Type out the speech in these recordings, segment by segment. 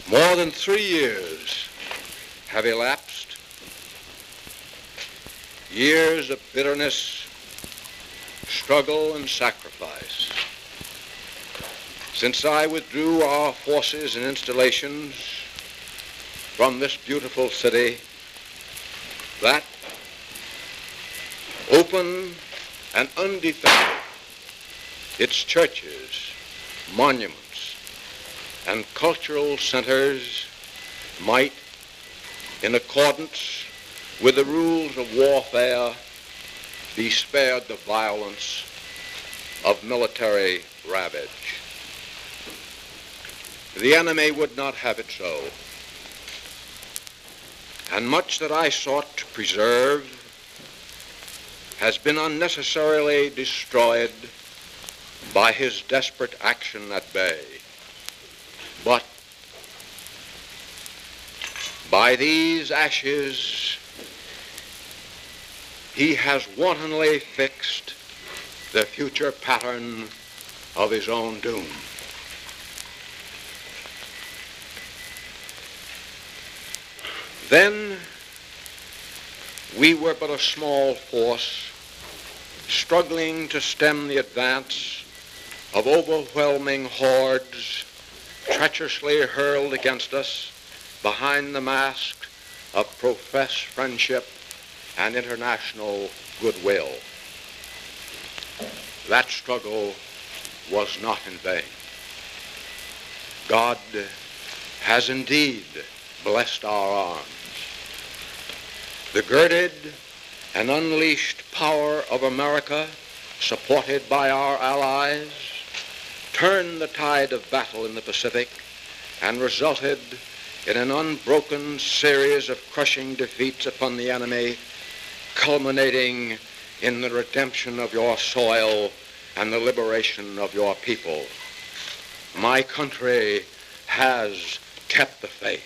More than 3 years have elapsed, years of bitterness, struggle, and sacrifice, since I withdrew our forces and installations from this beautiful city that, open and undefended, its churches, monuments, and cultural centers might, in accordance with the rules of warfare, be spared the violence of military ravage. The enemy would not have it so, and much that I sought to preserve has been unnecessarily destroyed by his desperate action at bay. But by these ashes, he has wantonly fixed the future pattern of his own doom. Then we were but a small force struggling to stem the advance of overwhelming hordes treacherously hurled against us behind the mask of professed friendship and international goodwill. That struggle was not in vain. God has indeed blessed our arms. The girded and unleashed power of America, supported by our allies, turned the tide of battle in the Pacific and resulted in an unbroken series of crushing defeats upon the enemy, culminating in the redemption of your soil and the liberation of your people. My country has kept the faith.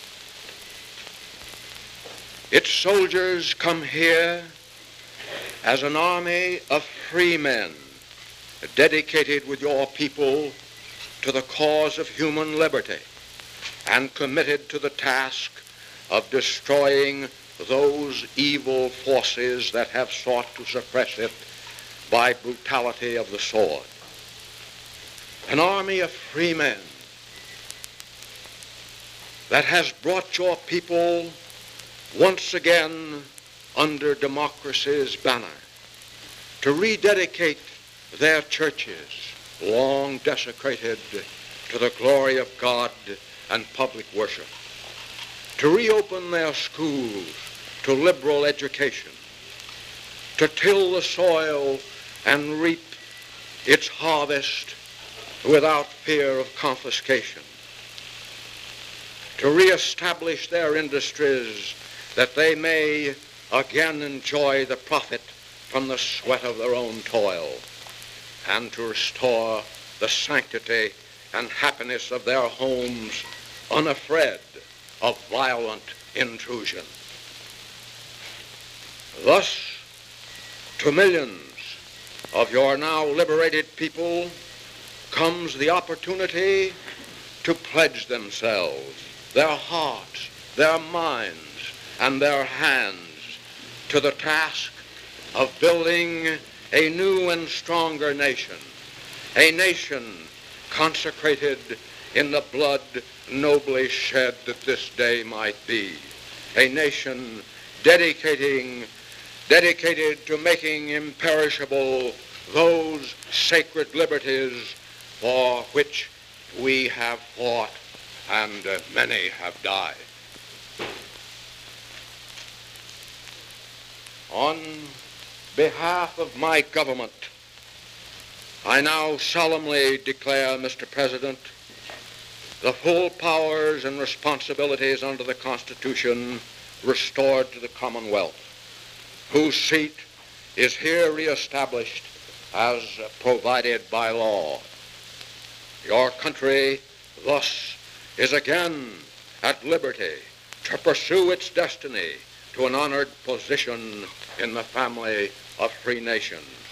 Its soldiers come here as an army of free men, dedicated with your people to the cause of human liberty and committed to the task of destroying those evil forces that have sought to suppress it by brutality of the sword. An army of free men that has brought your people once again under democracy's banner to rededicate their churches, long desecrated to the glory of God and public worship, to reopen their schools to liberal education, to till the soil and reap its harvest without fear of confiscation, to reestablish their industries that they may again enjoy the profit from the sweat of their own toil, and to restore the sanctity and happiness of their homes unafraid of violent intrusion. Thus, to millions of your now liberated people comes the opportunity to pledge themselves, their hearts, their minds, and their hands to the task of building a new and stronger nation, a nation consecrated in the blood nobly shed that this day might be, a nation dedicated to making imperishable those sacred liberties for which we have fought and many have died. On behalf of my government, I now solemnly declare, Mr. President, the full powers and responsibilities under the Constitution restored to the Commonwealth, whose seat is here reestablished as provided by law. Your country thus is again at liberty to pursue its destiny to an honored position in the family of free nations.